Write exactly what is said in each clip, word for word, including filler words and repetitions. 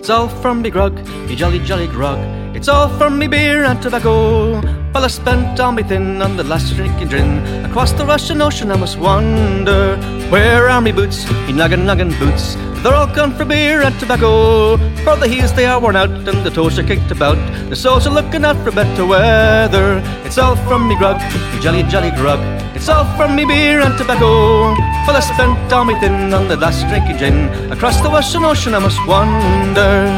It's all from me grog, me jolly jolly grog. It's all from me beer and tobacco. Well, I spent all me thin on the last drinking gin. Across the Russian Ocean I must wander. Where are me boots, me noggin noggin boots? They're all gone for beer and tobacco. For the heels they are worn out and the toes are kicked about. The soles are looking out for better weather. It's all from me grog, me jolly jolly grog. It's all from me beer and tobacco. Well, I spent all me thin on the last drinking gin. Across the Russian Ocean I must wander.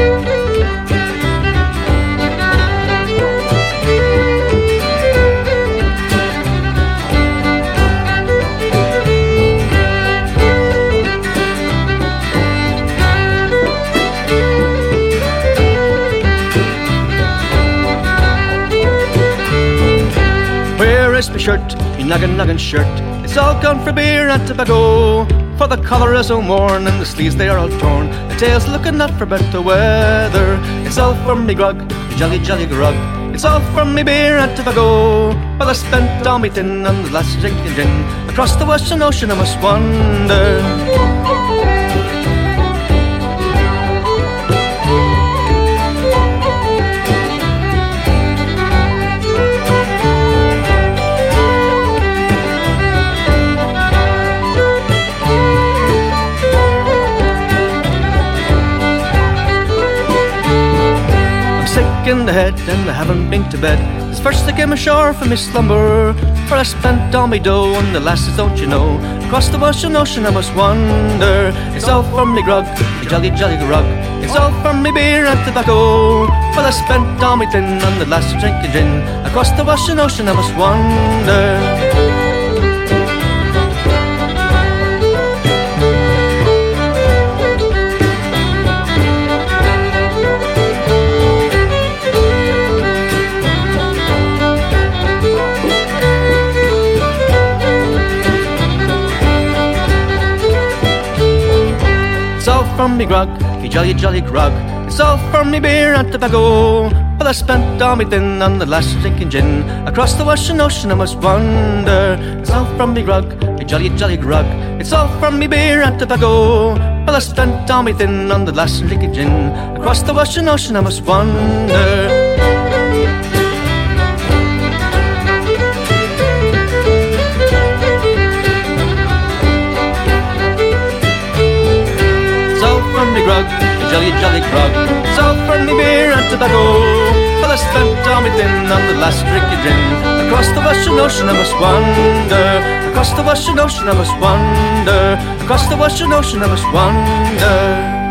My shirt, me noggin noggin shirt. It's all gone for beer and tobacco. For the collar is all worn and the sleeves they are all torn. The tail's looking out for better weather. It's all from me grog, me jolly jolly grog. It's all from me beer and tobacco. Well, I spent all me tin on the last drinking gin. Across the Western Ocean I must wander. In the head and I haven't been to bed. It's first I came ashore from my slumber. For I spent all my dough on the lasses, don't you know? Across the Russian Ocean I must wander. It's all from me grog, me jolly jolly grog. It's all from me beer and tobacco. Well, I spent all my tin on the last drinking gin. Across the Russian Ocean I must wander. From me grog, me jolly jolly grog. It's all from me beer and tobacco. Well, I spent all me thin on the last drinking gin. Across the Russian Ocean I must wander. It's all from me grog, me jolly jolly grog. It's all from me beer and tobacco. Well, I spent all me thin on the last drinking gin. Across the Russian Ocean I must wander. Grog, me jolly jolly grog. It's all from me beer and tobacco. Well, I spent all me thin on the last drinking gin. Across the Russian Ocean I must wander. Across the Russian Ocean I must wander. Across the Russian Ocean I must wander.